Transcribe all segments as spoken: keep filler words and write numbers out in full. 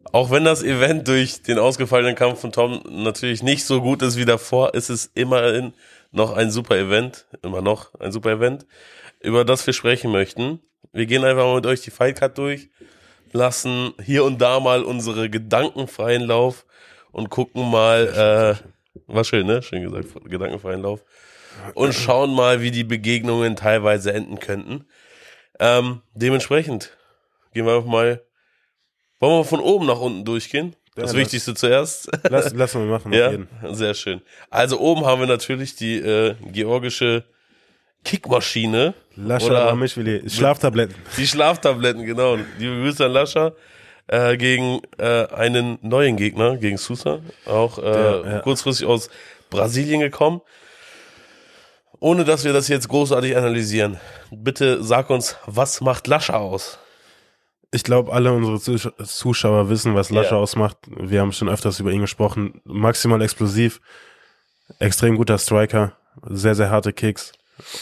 Auch wenn das Event durch den ausgefallenen Kampf von Tom natürlich nicht so gut ist wie davor, ist es immerhin noch ein super Event, immer noch ein super Event, über das wir sprechen möchten. Wir gehen einfach mal mit euch die Fightcard durch, lassen hier und da mal unsere gedankenfreien Lauf und gucken mal, äh, war schön, ne? Schön gesagt, gedankenfreien Lauf. Und schauen mal, wie die Begegnungen teilweise enden könnten. Ähm, dementsprechend gehen wir einfach mal, wollen wir von oben nach unten durchgehen? Ja, das lass, Wichtigste zuerst. Lass, lass mal machen, ja, auf jeden. sehr schön. Also oben haben wir natürlich die äh, georgische Kickmaschine. Lascha Ramischvili, Schlaftabletten. Die Schlaftabletten, genau. Liebe Grüße an Lascha. Äh, gegen äh, einen neuen Gegner, gegen Sousa. Auch äh, Der, ja. kurzfristig aus Brasilien gekommen. Ohne dass wir das jetzt großartig analysieren. Bitte sag uns, was macht Lascha aus? Ich glaube, alle unsere Zuschauer wissen, was Lascha ja. ausmacht. Wir haben schon öfters über ihn gesprochen. Maximal explosiv, extrem guter Striker, sehr, sehr harte Kicks,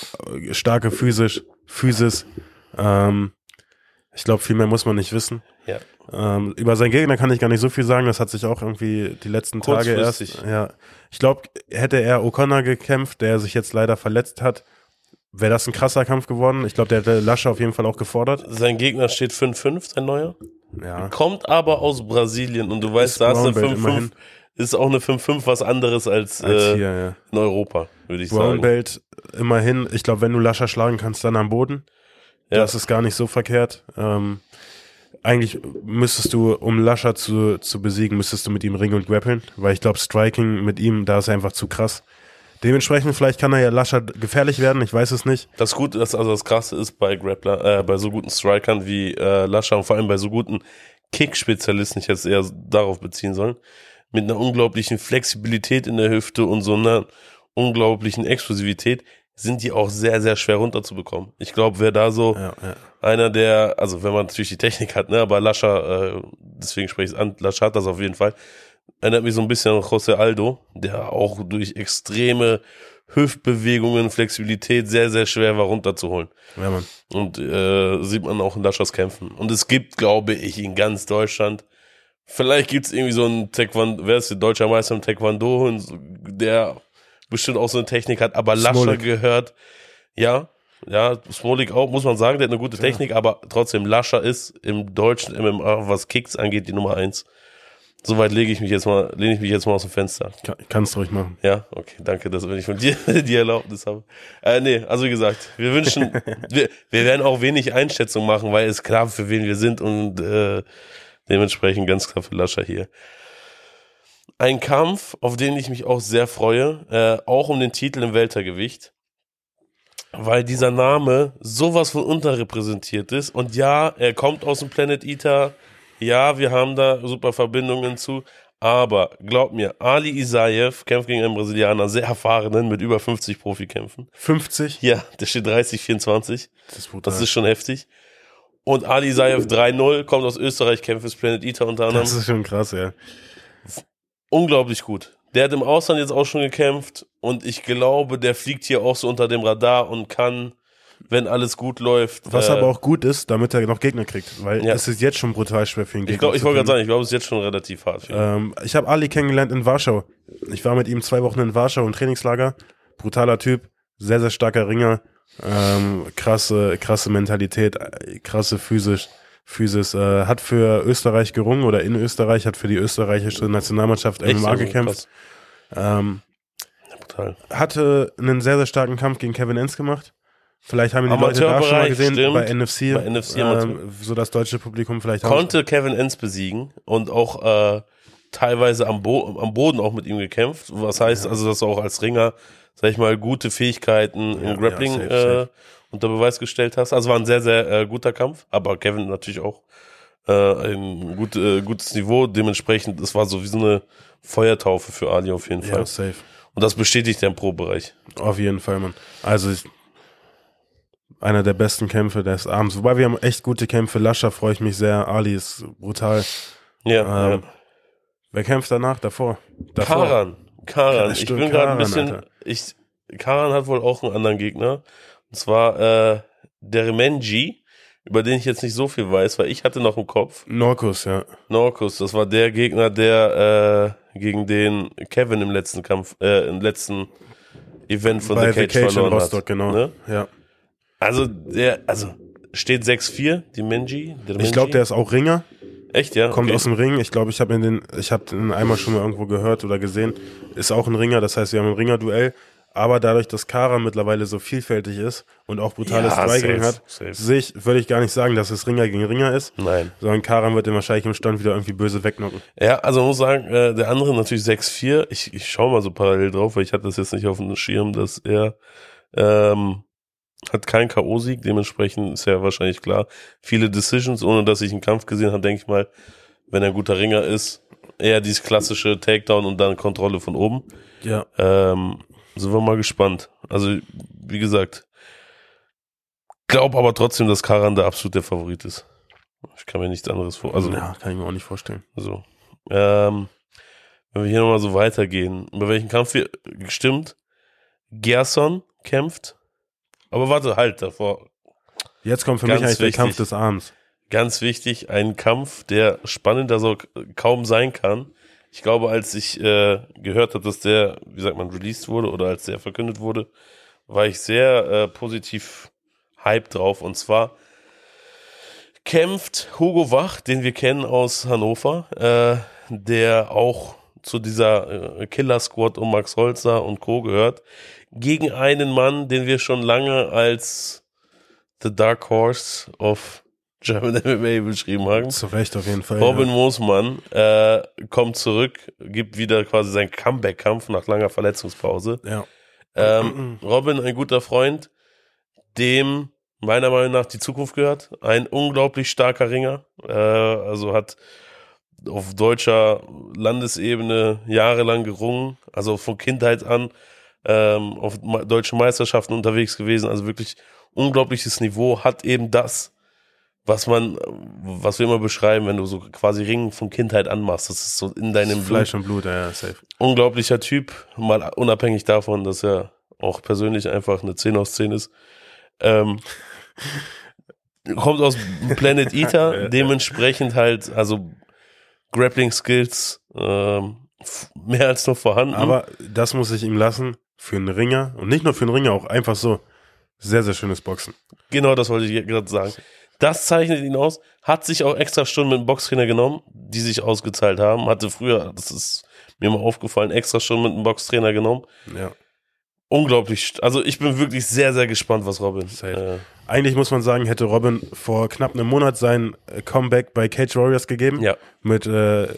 starke physisch, Physis. Ähm, ich glaube, viel mehr muss man nicht wissen. Ja. Ähm, über seinen Gegner kann ich gar nicht so viel sagen. Das hat sich auch irgendwie die letzten Tage erst. Ja, ich glaube, hätte er O'Connor gekämpft, der sich jetzt leider verletzt hat, wäre das ein krasser Kampf geworden. Ich glaube, der hätte Lascha auf jeden Fall auch gefordert. Sein Gegner steht fünf fünf, sein neuer. Ja. Kommt aber aus Brasilien und du weißt, da ist eine fünf fünf, ist auch eine fünf fünf was anderes als, als äh, hier, ja. in Europa, würde ich Brown sagen. Belt immerhin. Ich glaube, wenn du Lascha schlagen kannst, dann am Boden. Ja. Das ist gar nicht so verkehrt. Ähm, eigentlich müsstest du, um Lascha zu, zu besiegen, müsstest du mit ihm ringen und grappeln, weil ich glaube, Striking mit ihm, da ist er einfach zu krass. Dementsprechend, vielleicht kann er ja Lascha gefährlich werden, ich weiß es nicht. Das Gute ist, also das Krasse ist bei Grappler, äh, bei so guten Strikern wie äh, Lascha und vor allem bei so guten Kick-Spezialisten, ich hätte es eher darauf beziehen sollen, mit einer unglaublichen Flexibilität in der Hüfte und so einer unglaublichen Explosivität, sind die auch sehr, sehr schwer runterzubekommen. Ich glaube, wer da so ja, ja. einer der, also wenn man natürlich die Technik hat, ne, aber Lascha, äh, deswegen spreche ich es an, Lascha hat das auf jeden Fall, erinnert mich so ein bisschen an José Aldo, der auch durch extreme Hüftbewegungen, Flexibilität sehr, sehr schwer war runterzuholen. Ja, Mann. Und äh, sieht man auch in Laschas Kämpfen. Und es gibt, glaube ich, in ganz Deutschland, vielleicht gibt es irgendwie so einen Taekwondo, wer ist der deutsche Meister im Taekwondo, der bestimmt auch so eine Technik hat, aber Lascha gehört, ja, ja, Smolik auch, muss man sagen, der hat eine gute Technik, ja. aber trotzdem, Lascha ist im deutschen M M A, was Kicks angeht, die Nummer eins. Soweit lege ich mich jetzt mal, lehne ich mich jetzt mal aus dem Fenster. Kann, kannst du ruhig machen. Ja, okay, danke, dass wenn ich von dir die Erlaubnis habe. Äh, nee, also wie gesagt, wir wünschen, wir, wir werden auch wenig Einschätzung machen, weil es klar, für wen wir sind und äh, dementsprechend ganz klar für Lascha hier. Ein Kampf, auf den ich mich auch sehr freue, äh, auch um den Titel im Weltergewicht, weil dieser Name sowas von unterrepräsentiert ist und ja, er kommt aus dem Planet Eater. Ja, wir haben da super Verbindungen zu, aber glaub mir, Ali Isaev kämpft gegen einen Brasilianer, sehr erfahrenen, mit über fünfzig Profikämpfen. fünfzig? Ja, der steht dreißig vierundzwanzig. Das ist brutal. Das ist schon heftig. Und Ali Isaev drei null, kommt aus Österreich, kämpft fürs Planet Eater unter anderem. Das ist schon krass, ja. Unglaublich gut. Der hat im Ausland jetzt auch schon gekämpft und ich glaube, der fliegt hier auch so unter dem Radar und kann, wenn alles gut läuft. Was äh, aber auch gut ist, damit er noch Gegner kriegt, weil ja. es ist jetzt schon brutal schwer für ihn Gegner. Ich, glaub, ich wollte gerade sagen, ich glaube, es ist jetzt schon relativ hart für ihn. Ähm, ich habe Ali kennengelernt in Warschau. Ich war mit ihm zwei Wochen in Warschau im Trainingslager. Brutaler Typ, sehr, sehr starker Ringer, ähm, krasse, krasse Mentalität, krasse physisch. Physis, äh, hat für Österreich gerungen oder in Österreich, hat für die österreichische Nationalmannschaft M M A also, gekämpft. Ähm, ja, brutal. Hatte einen sehr, sehr starken Kampf gegen Kevin Enns gemacht. Vielleicht haben ihn die Leute da schon mal gesehen, stimmt. bei N F C, bei N F C ähm, so das deutsche Publikum vielleicht auch. Konnte Kevin Enns besiegen und auch äh, teilweise am, Bo- am Boden auch mit ihm gekämpft. Was heißt ja. also, dass du auch als Ringer, sag ich mal, gute Fähigkeiten ja, im Grappling ja, safe, safe. Äh, unter Beweis gestellt hast. Also war ein sehr, sehr äh, guter Kampf, aber Kevin natürlich auch äh, ein gut, äh, gutes Niveau. Dementsprechend, es war so wie so eine Feuertaufe für Ali auf jeden Fall. Ja, safe. Und das bestätigt er im Pro-Bereich. Auf jeden Fall, Mann. Also ich, einer der besten Kämpfe des Abends. Wobei wir haben echt gute Kämpfe. Lascha freue ich mich sehr. Ali ist brutal. Ja, ähm, ja. Wer kämpft danach? Davor? Davor. Karan. Karan. Ja, ich stimmt, bin gerade ein Karan, bisschen... Ich, Karan hat wohl auch einen anderen Gegner. Und zwar äh, der Remenji. über den ich jetzt nicht so viel weiß, weil ich hatte noch im Kopf. Norkus, ja. Norkus, das war der Gegner, der äh, gegen den Kevin im letzten Kampf, äh, im letzten Event von Bei The Cage The Cage verloren in Rostock, hat. genau. Ne? Ja. Also der, also steht sechs vier, die Menji. Der Ich glaube, der ist auch Ringer. Echt, ja? Kommt okay. aus dem Ring. Ich glaube, ich habe den, ich habe den einmal schon mal irgendwo gehört oder gesehen. Ist auch ein Ringer, das heißt, wir haben ein Ringer-Duell. Aber dadurch, dass Kara mittlerweile so vielfältig ist und auch brutales Ja, Striking safe, hat, safe. sehe ich, würde ich gar nicht sagen, dass es Ringer gegen Ringer ist. Nein. Sondern Kara wird den wahrscheinlich im Stand wieder irgendwie böse wegknocken. Ja, also man muss sagen, äh, der andere natürlich sechs vier. Ich, ich schaue mal so parallel drauf, weil ich hatte das jetzt nicht auf dem Schirm, dass er ähm, hat keinen K O-Sieg, dementsprechend ist ja wahrscheinlich klar. Viele Decisions, ohne dass ich einen Kampf gesehen habe, denke ich mal, wenn er ein guter Ringer ist, eher dieses klassische Takedown und dann Kontrolle von oben. Ja. Ähm, sind wir mal gespannt. Also, wie gesagt, glaube aber trotzdem, dass Karan der absolut der Favorit ist. Ich kann mir nichts anderes vor. Also, ja, kann ich mir auch nicht vorstellen. so. Ähm, wenn wir hier nochmal so weitergehen, über welchen Kampf wir gestimmt? Gerson kämpft. Aber warte, halt davor. Jetzt kommt für Ganz mich eigentlich wichtig. der Kampf des Abends. Ganz wichtig, ein Kampf, der spannender so kaum sein kann. Ich glaube, als ich äh, gehört habe, dass der, wie sagt man, released wurde oder als der verkündet wurde, war ich sehr äh, positiv hyped drauf. Und zwar kämpft Hugo Wach, den wir kennen aus Hannover, äh, der auch zu dieser äh, Killer-Squad um Max Holzer und Co. gehört, gegen einen Mann, den wir schon lange als The Dark Horse of German M M A beschrieben haben. Zu Recht auf jeden Fall. Robin ja. Moosmann äh, kommt zurück, gibt wieder quasi seinen Comeback-Kampf nach langer Verletzungspause. Ja. Ähm, Robin, ein guter Freund, dem meiner Meinung nach die Zukunft gehört. Ein unglaublich starker Ringer. Äh, also hat auf deutscher Landesebene jahrelang gerungen. Also von Kindheit an ähm, auf ma- deutschen Meisterschaften unterwegs gewesen. Also wirklich unglaubliches Niveau. Hat eben das, was man, was wir immer beschreiben, wenn du so quasi Ringen von Kindheit an machst. Das ist so in deinem Fleisch Blut. und Blut, ja, ja, safe. Unglaublicher Typ, mal unabhängig davon, dass er auch persönlich einfach eine zehn aus zehn ist. Ähm, kommt aus Planet Eater, dementsprechend halt, also Grappling Skills ähm, f- mehr als noch vorhanden. Aber das muss ich ihm lassen, für einen Ringer, und nicht nur für einen Ringer, auch einfach so, sehr, sehr schönes Boxen. Genau, das wollte ich gerade sagen. Das zeichnet ihn aus, hat sich auch extra Stunden mit dem Boxtrainer genommen, die sich ausgezahlt haben, hatte früher, das ist mir mal aufgefallen, extra Stunden mit dem Boxtrainer genommen. Ja. Unglaublich, also ich bin wirklich sehr, sehr gespannt, was Robin. Safe. Eigentlich muss man sagen, hätte Robin vor knapp einem Monat sein äh, Comeback bei Cage Warriors gegeben. Ja. Mit äh,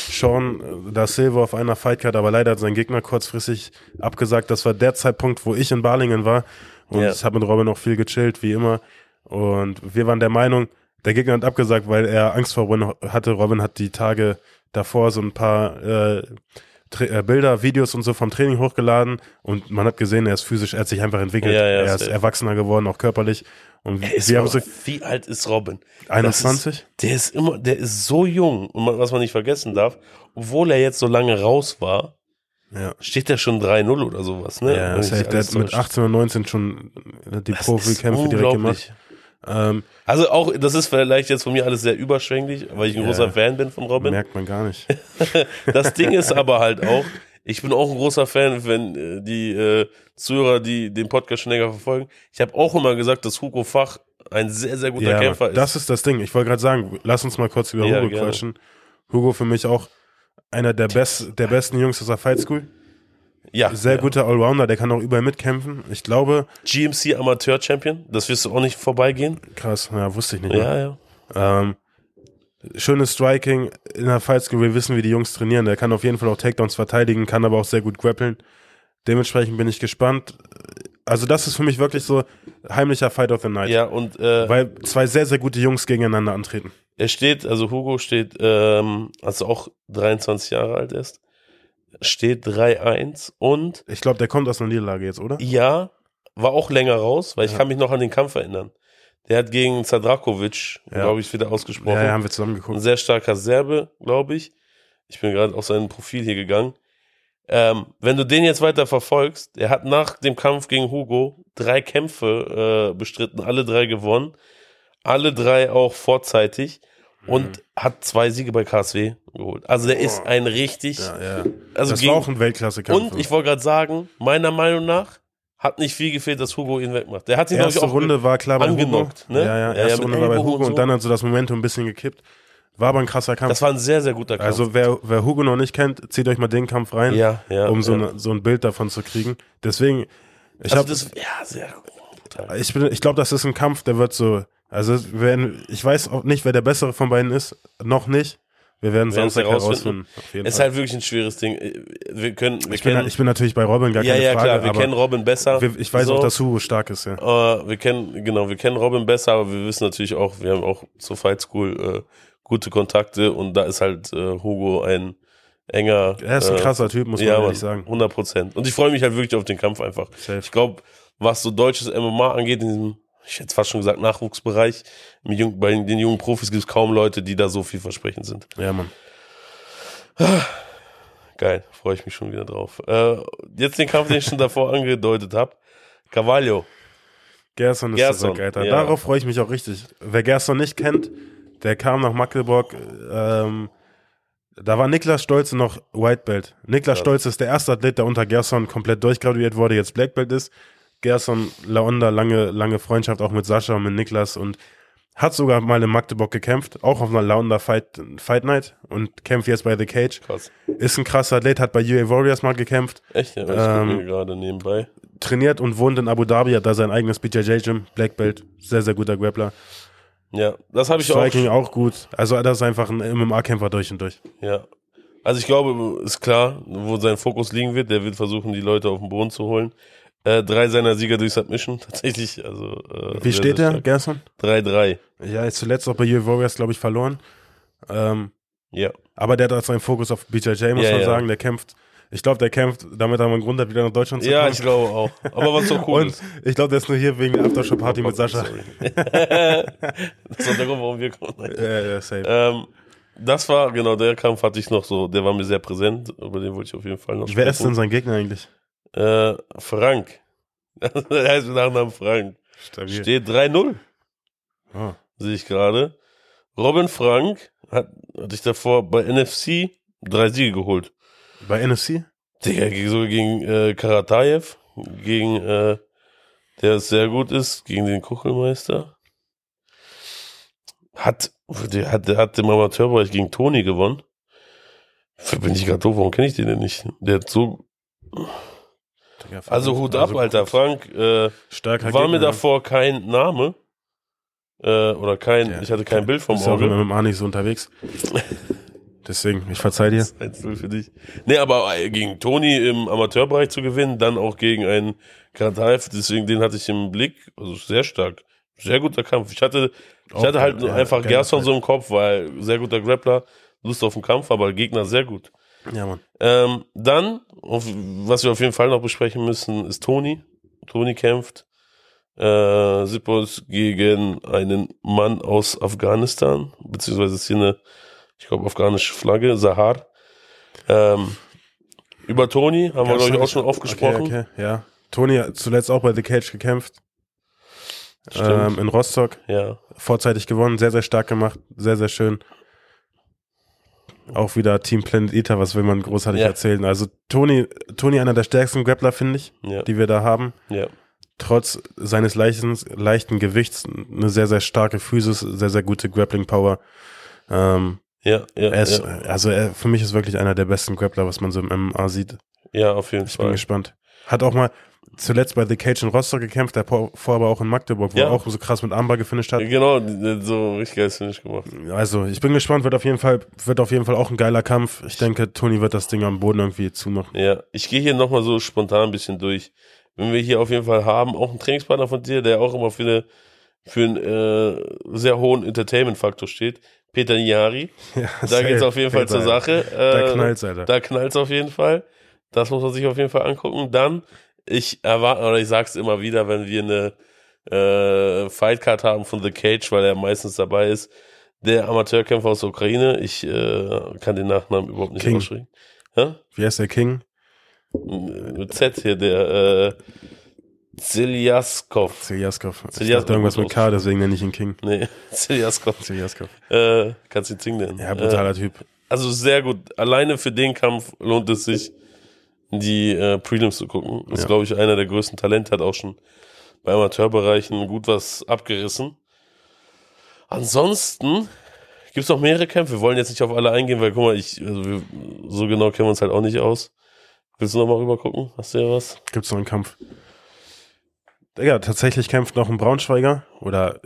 Sean da Silva auf einer Fightcard, aber leider hat sein Gegner kurzfristig abgesagt. Das war der Zeitpunkt, wo ich in Balingen war. Und Ja. ich habe mit Robin auch viel gechillt, wie immer. Und wir waren der Meinung, der Gegner hat abgesagt, weil er Angst vor Robin hatte. Robin hat die Tage davor so ein paar äh, Tra- äh, Bilder, Videos und so vom Training hochgeladen und man hat gesehen, er ist physisch, er hat sich einfach entwickelt. Ja, ja, er ist safe. erwachsener geworden, auch körperlich. Und Er ist wir haben aber- so wie alt ist Robin? einundzwanzig? Das ist, der ist immer, der ist so jung und man, was man nicht vergessen darf, obwohl er jetzt so lange raus war, Ja. steht er schon drei null oder sowas, ne? Ja, Wenn mich safe. nicht Der alles hat mit täuscht. achtzehn oder neunzehn schon die Das ist Profikämpfe direkt unglaublich. gemacht. Ähm, Also auch, das ist vielleicht jetzt von mir alles sehr überschwänglich, weil ich ein Ja. großer Fan bin von Robin. merkt man gar nicht. Das Ding ist aber halt auch, ich bin auch ein großer Fan, wenn äh, die äh, Zuhörer, die den Podcast schon länger verfolgen, ich habe auch immer gesagt, dass Hugo Fach ein sehr, sehr guter Ja, Kämpfer ist. das ist das Ding. Ich wollte gerade sagen, lass uns mal kurz über Ja, Hugo gerne. quatschen. Hugo für mich auch einer der, best, der besten Jungs aus der Fight School. ja, Sehr ja. guter Allrounder, der kann auch überall mitkämpfen. Ich glaube, G M C Amateur Champion, das wirst du auch nicht vorbeigehen. krass, ja, wusste ich nicht. Mehr. Ja, ja. Ähm, schönes Striking in der Fight School. Wir wissen, wie die Jungs trainieren. Der kann auf jeden Fall auch Takedowns verteidigen, kann aber auch sehr gut grappeln. Dementsprechend bin ich gespannt. Also das ist für mich wirklich so heimlicher Fight of the Night. Ja, und äh, Weil zwei sehr, sehr gute Jungs gegeneinander antreten. er steht, also Hugo steht, ähm, also auch dreiundzwanzig Jahre alt ist, steht drei eins und Ich glaube, der kommt aus einer Niederlage jetzt, oder? ja, war auch länger raus, weil ich Ja. kann mich noch an den Kampf erinnern. Der hat gegen Zadrakovic, Ja. glaube ich, wieder ausgesprochen. Ja, ja, haben wir zusammen Ein geguckt. sehr starker Serbe, glaube ich. Ich bin gerade auf sein Profil hier gegangen. Ähm, wenn du den jetzt weiter verfolgst, er hat nach dem Kampf gegen Hugo drei Kämpfe äh, bestritten, alle drei gewonnen. alle drei auch vorzeitig und Mhm. hat zwei Siege bei K S W geholt. Also der ist ein richtig, Ja, ja. also das gegen, war auch ein Weltklasse-Kampf. und ich wollte gerade sagen, meiner Meinung nach hat nicht viel gefehlt, dass Hugo ihn wegmacht. Der hat ihn, glaube ich, erste auch Runde war klar bei Hugo. angenockt, ne? Ja, ja, Ja, erste ja, mit Runde war bei Ellbogen Hugo und und, so. dann hat so das Momentum ein bisschen gekippt. War aber ein krasser Kampf. Das war ein sehr, sehr guter Kampf. Also wer, wer Hugo noch nicht kennt, zieht euch mal den Kampf rein, ja, ja, um so, ja. eine, so ein Bild davon zu kriegen. Deswegen, ich also habe, das, ja, sehr brutal. ich bin, ich glaube, das ist ein Kampf, der wird so, also wenn, ich weiß auch nicht, wer der bessere von beiden ist, noch nicht. Wir werden Wir werden's Samstag herausfinden. herausfinden. Auf jeden Es ist Fall. halt wirklich ein schweres Ding. Wir können, wir ich, bin, kennen, ich bin natürlich bei Robin, gar ja, keine ja, Frage. klar, wir aber kennen Robin besser. wir, ich weiß so. auch, dass Hugo stark ist, ja. Äh, wir kennen, genau, wir kennen Robin besser, aber wir wissen natürlich auch, wir haben auch zur Fight School äh, gute Kontakte und da ist halt äh, Hugo ein enger. Er ist ein äh, krasser Typ, muss man ja, ehrlich Mann, sagen. hundert Prozent. Und ich freue mich halt wirklich auf den Kampf einfach. Safe. Ich glaube, was so deutsches M M A angeht, in diesem, ich hätte fast schon gesagt, Nachwuchsbereich, im Jung, bei den jungen Profis gibt es kaum Leute, die da so vielversprechend sind. Ja, Mann. Geil, freue ich mich schon wieder drauf. Äh, jetzt den Kampf, den ich schon davor angedeutet habe. Carvalho. Gerson ist Gerson, zurück, Alter. ja. Darauf freue ich mich auch richtig. Wer Gerson nicht kennt, der kam nach Magdeburg. Ähm, da war Niklas Stolze noch White Belt. Niklas Ja. Stolze ist der erste Athlet, der unter Gerson komplett durchgraduiert wurde, jetzt Black Belt ist. Gerson, Laonda, lange, lange Freundschaft auch mit Sascha und mit Niklas und hat sogar mal in Magdeburg gekämpft, auch auf einer Laonda Fight, Fight Night und kämpft jetzt bei The Cage. Krass. Ist ein krasser Athlet, hat bei U A Warriors mal gekämpft, Echt? Ja, ich Ähm, gucke mir gerade nebenbei. trainiert und wohnt in Abu Dhabi, hat da sein eigenes B J J Gym, Black Belt, sehr, sehr guter Grappler. Ja, das habe ich auch. Striking auch gut. Also das ist einfach ein M M A-Kämpfer durch und durch. Ja. Also ich glaube, ist klar, wo sein Fokus liegen wird. Der wird versuchen, die Leute auf den Boden zu holen. Äh, drei seiner Sieger durch Submission, tatsächlich. Also, äh, Wie sehr, steht sehr der, stark. Gerson? drei drei. Ja, ist zuletzt auch bei U A Warriors, glaube ich, verloren. Ähm, Ja. aber der hat halt seinen Fokus auf B J J, muss Ja, man ja. sagen. Der kämpft, ich glaube, der kämpft, damit er mal einen Grund hat, wieder nach Deutschland zu Ja, kommen. ich glaube auch. Aber was so cool Und ist. ich glaube, der ist nur hier wegen der Aftershow-Party mit Sascha. Sorry. Das ist auch der Grund, warum wir kommen. Ja, ja, safe. Ähm, das war, genau, der Kampf hatte ich noch so, der war mir sehr präsent, über den wollte ich auf jeden Fall noch Wer ist denn sprechen. sein Gegner eigentlich? Äh, Frank. Der heißt mit Nachnamen Frank. Stabil. Steht drei null, Oh. sehe ich gerade. Robin Frank hat, hatte ich davor bei N F C drei Siege geholt. Bei N F C? Digga, gegen- sogar gegen äh, Karataev, gegen, äh, der sehr gut ist, gegen den Kuchelmeister. Hat, der hat, der hat im Amateurbereich gegen Toni gewonnen. Bin ich gerade doof, warum kenne ich den denn nicht? Der hat so, Digga, also Hut ab, Alter. Frank, äh, Starker war mir Gegner. davor kein Name, äh, oder kein, Ja, ich hatte kein Bild vom Ist ja auch im Auge. M M A nicht so unterwegs. Deswegen, ich verzeih dir. eins null für dich. Nee, aber äh, gegen Toni im Amateurbereich zu gewinnen, dann auch gegen einen Karataev, deswegen den hatte ich im Blick, also sehr stark. Sehr guter Kampf. Ich hatte, ich Auch hatte halt geil, ja, einfach geiler Gerson Fight. so im Kopf, weil sehr guter Grappler, Lust auf den Kampf, aber Gegner sehr gut. Ja, Mann. Ähm, dann, auf, was wir auf jeden Fall noch besprechen müssen, ist Toni. Toni kämpft. Äh, Sippos gegen einen Mann aus Afghanistan, beziehungsweise ist hier eine, ich glaube, afghanische Flagge, Sahar. Ähm, über Toni haben wir, glaube ich, auch schon oft gesprochen. Okay, okay, ja. Toni hat zuletzt auch bei The Cage gekämpft. Stimmt. Ähm, in Rostock. Ja, Vorzeitig gewonnen. Sehr, sehr stark gemacht. Sehr, sehr schön. Auch wieder Team Planet Eater, was will man großartig Ja. erzählen. Also Toni, Toni einer der stärksten Grappler, finde ich, ja, die wir da haben. ja. Trotz seines leichten, leichten Gewichts eine sehr, sehr starke Physis, sehr, sehr gute Grappling-Power. Ähm, Ja, ja, er ist, ja, also er, für mich ist wirklich einer der besten Grappler, was man so im M M A sieht. ja, auf jeden Ich bin Fall. gespannt. Hat auch mal zuletzt bei The Cage in Rostock gekämpft, der vor aber auch in Magdeburg, wo Ja. er auch so krass mit Armbar gefinisht hat. Genau, so richtig geiles Finish gemacht. Also ich bin gespannt, wird auf jeden Fall, wird auf jeden Fall auch ein geiler Kampf. Ich denke, Toni wird das Ding am Boden irgendwie zumachen. Ja, ich gehe hier nochmal so spontan ein bisschen durch. Wenn wir hier auf jeden Fall haben, auch einen Trainingspartner von dir, der auch immer für, eine, für einen äh, sehr hohen Entertainment-Faktor steht, Peter Niari. Ja, Da safe, geht's auf jeden Fall Peter. zur Sache. Da Äh, knallt's, Alter. Da knallt's auf jeden Fall. Das muss man sich auf jeden Fall angucken. Dann, ich erwarte, oder ich sag's immer wieder, wenn wir eine äh, Fightcard haben von The Cage, weil er meistens dabei ist, der Amateurkämpfer aus der Ukraine, ich äh, kann den Nachnamen überhaupt nicht King. aussprechen. Ja? Wie heißt der King? Mit Z hier, der, äh, Zeljaskov. Zeljaskov. Ich Zeljaskov dachte irgendwas mit K, deswegen nenne ich ihn King. Nee, Zeljaskov. Zeljaskov. Äh, kannst du ihn Zing nennen. Ja, brutaler äh, Typ. Also sehr gut. Alleine für den Kampf lohnt es sich, die äh, Prelims zu gucken. Das ist, Ja. glaube ich, einer der größten Talente, hat auch schon bei Amateurbereichen gut was abgerissen. Ansonsten gibt es noch mehrere Kämpfe. Wir wollen jetzt nicht auf alle eingehen, weil, guck mal, ich, also wir, so genau kennen wir uns halt auch nicht aus. Willst du noch mal rüber gucken? Hast du ja was? Gibt's noch einen Kampf? Ja, tatsächlich kämpft noch ein Braunschweiger oder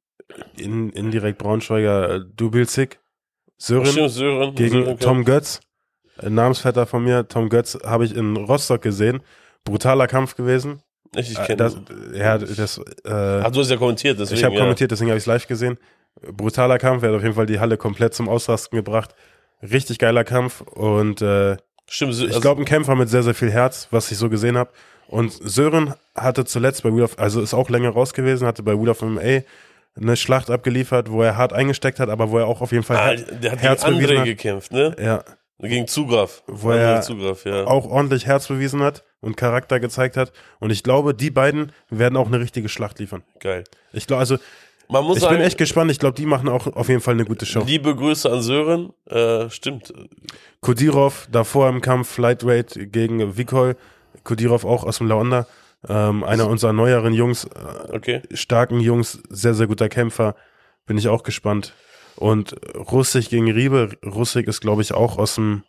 in, indirekt Braunschweiger äh, Dubilzig. Sören Stimmt, Sören, gegen Sören, Tom Götz. Ein Namensvetter von mir. Tom Götz habe ich in Rostock gesehen. Brutaler Kampf gewesen. Ich, ich Äh, kenne das, ja, das, äh, Ach, du hast ja kommentiert, deswegen. ich habe ja. kommentiert, deswegen habe ich es live gesehen. Brutaler Kampf, er hat auf jeden Fall die Halle komplett zum Ausrasten gebracht. Richtig geiler Kampf und äh, Stimmt, Sö- ich also, glaube, ein Kämpfer mit sehr, sehr viel Herz, was ich so gesehen habe. Und Sören hatte zuletzt bei Wheel of, also ist auch länger raus gewesen, hatte bei Wheel of M M A eine Schlacht abgeliefert, wo er hart eingesteckt hat, aber wo er auch auf jeden Fall ah, Her- der hat Herz gegen bewiesen André hat. gekämpft, ne? Ja, Gegen Zugraf. Wo André er Zugraf, ja. auch ordentlich Herz bewiesen hat und Charakter gezeigt hat. Und ich glaube, die beiden werden auch eine richtige Schlacht liefern. Geil. Ich glaube, also Man muss ich sagen, bin echt gespannt. Ich glaube, die machen auch auf jeden Fall eine gute Show. liebe Grüße an Sören. Äh, stimmt. Kudirov davor im Kampf Lightweight gegen Vikol. Kudirov auch aus dem Laonda. Ähm, einer unserer neueren Jungs, äh, Okay. starken Jungs, sehr, sehr guter Kämpfer. Bin ich auch gespannt. Und Russig gegen Riebe. Russig ist, glaube ich, auch aus dem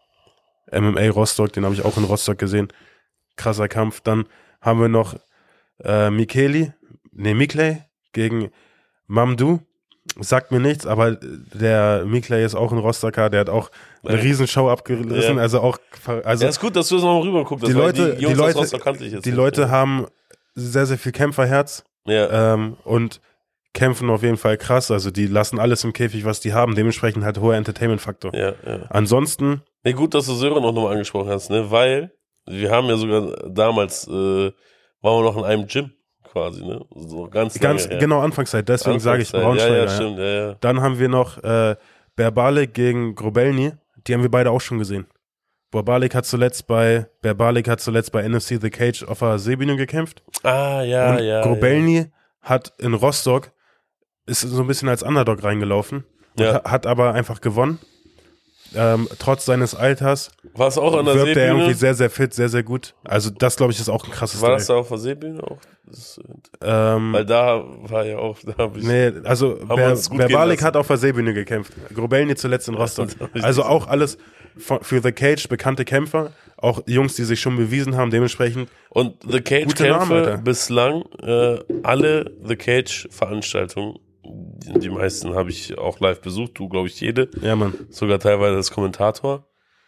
M M A Rostock. Den habe ich auch in Rostock gesehen. Krasser Kampf. Dann haben wir noch äh, Mikeli, nee, Mikley gegen Mamdou. Sagt mir nichts, aber der Mikley ist auch ein Rostocker. Der hat auch eine Ja. Riesenshow abgerissen. Ja. Also auch, also Ja, ist gut, dass du das nochmal rüber guckst. die Leute, die, Jungs aus Leute, Rostock kannte ich jetzt die nicht. Leute haben sehr, sehr viel Kämpferherz Ja. ähm, und kämpfen auf jeden Fall krass. Also die lassen alles im Käfig, was die haben. Dementsprechend halt hoher Entertainment-Faktor. Ja, ja. Ansonsten, Nee, gut, dass du Sören auch nochmal angesprochen hast, ne? Weil wir haben ja sogar damals, äh, waren wir noch in einem Gym quasi, ne? So ganz ganz lange her. genau Anfangszeit, deswegen sage ich Anfangszeit. Braunschweiger. Ja, ja, ja. stimmt, ja, ja. Dann haben wir noch äh, Berbalik gegen Grobelny. Die haben wir beide auch schon gesehen. Berbalik hat zuletzt bei Berbalik hat zuletzt bei N F C The Cage auf der Seebühne gekämpft. Ah, ja, und ja. Grobelny hat in Rostock ist so ein bisschen als Underdog reingelaufen, Ja. ha- hat aber einfach gewonnen. Ähm, trotz seines Alters ja. War es auch an der wirkt er irgendwie Seebühne? sehr, sehr fit, sehr, sehr gut. Also das, glaube ich, ist auch ein krasses War das Duell. da auf der Seebühne auch? Das, Ähm, weil da war ja auch, da habe ich. nee, also wir Ber, uns gut gehen Berbalik lassen. hat auf der Seebühne gekämpft. Grobelny zuletzt in Rostock. das hab ich Also gesehen. auch alles von- für The Cage bekannte Kämpfer, auch Jungs, die sich schon bewiesen haben, dementsprechend Und The Gute Namen, Cage-Kämpfe Alter. bislang, äh, alle The Cage-Veranstaltungen, die, die meisten habe ich auch live besucht, du glaube ich jede, ja, Mann. sogar teilweise als Kommentator.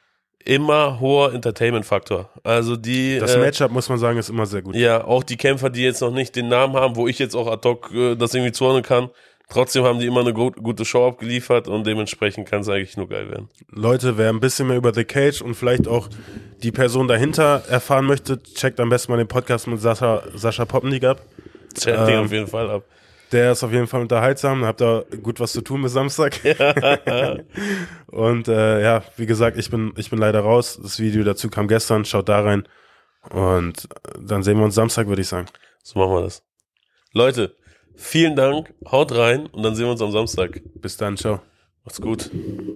Immer hoher Entertainment-Faktor. Also die, Das äh, Matchup, muss man sagen, ist immer sehr gut. ja, auch die Kämpfer, die jetzt noch nicht den Namen haben, wo ich jetzt auch ad hoc äh, das irgendwie zuordnen kann, trotzdem haben die immer eine gut, gute Show abgeliefert und dementsprechend kann es eigentlich nur geil werden. Leute, wer ein bisschen mehr über The Cage und vielleicht auch die Person dahinter erfahren möchte, checkt am besten mal den Podcast mit Sascha, Sascha Poppendiek ab. Zählt den Ähm, auf jeden Fall ab. Der ist auf jeden Fall unterhaltsam, habt da gut was zu tun bis Samstag. Und äh, ja, wie gesagt, ich bin, ich bin leider raus. Das Video dazu kam gestern, schaut da rein. Und dann sehen wir uns Samstag, würde ich sagen. So machen wir das. Leute, vielen Dank, haut rein und dann sehen wir uns am Samstag. Bis dann, ciao. Macht's gut.